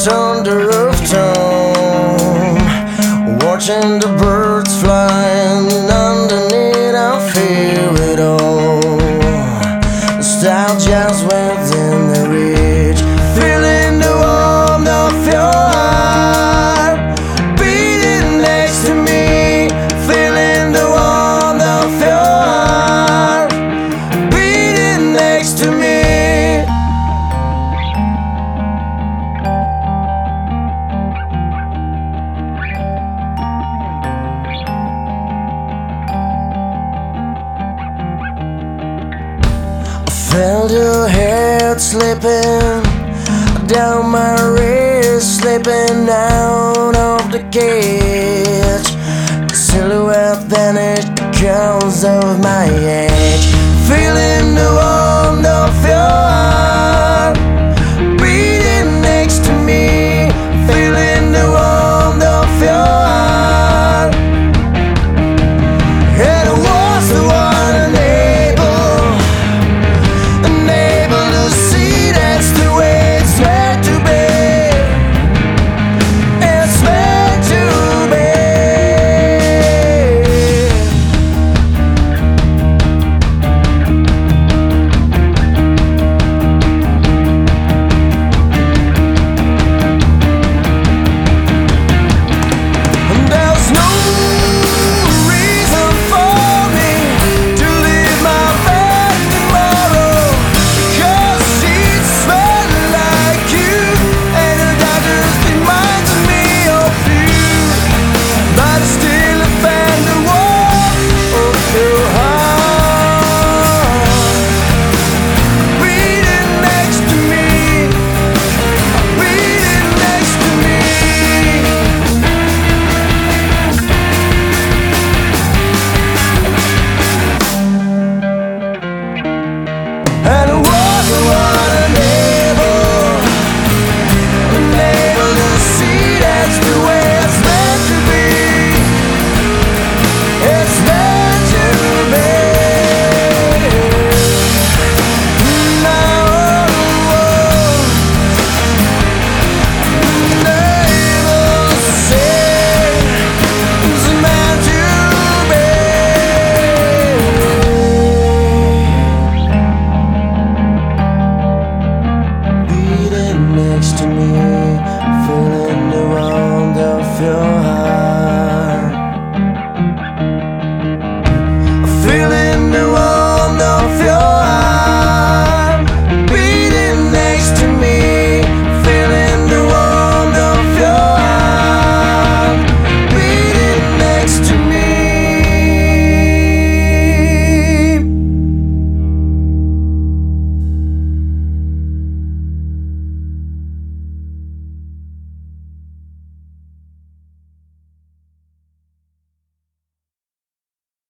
on the rooftop, watching the birds flying underneath. I feel it all. Nostalgia's within the reach, feeling the warmth of your heart beating next to me, feeling the warmth of your heart beating next to me. Felt your head slipping down my wrist, slipping out of the cage. The silhouette vanished because of my age.